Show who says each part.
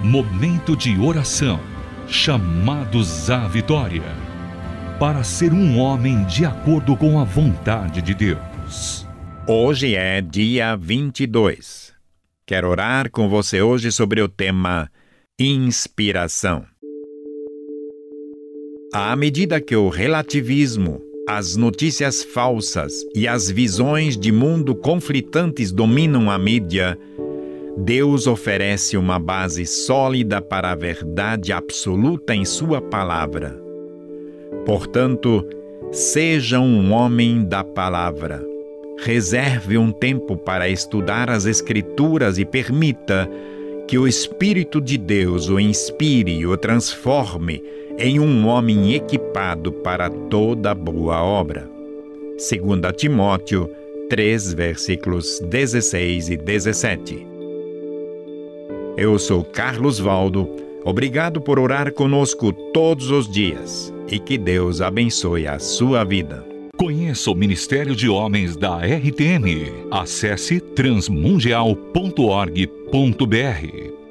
Speaker 1: Momento de oração, chamados à vitória, para ser um homem de acordo com a vontade de Deus.
Speaker 2: Hoje é dia 22. Quero orar com você hoje sobre o tema inspiração. À medida que o relativismo, as notícias falsas e as visões de mundo conflitantes dominam a mídia, Deus oferece uma base sólida para a verdade absoluta em sua palavra. Portanto, seja um homem da palavra. Reserve um tempo para estudar as Escrituras e permita que o Espírito de Deus o inspire e o transforme em um homem equipado para toda boa obra. 2 Timóteo 3, versículos 16 e 17. Eu sou Carlos Valdo. Obrigado por orar conosco todos os dias e que Deus abençoe a sua vida.
Speaker 1: Conheça o Ministério de Homens da RTM. Acesse transmundial.org.br.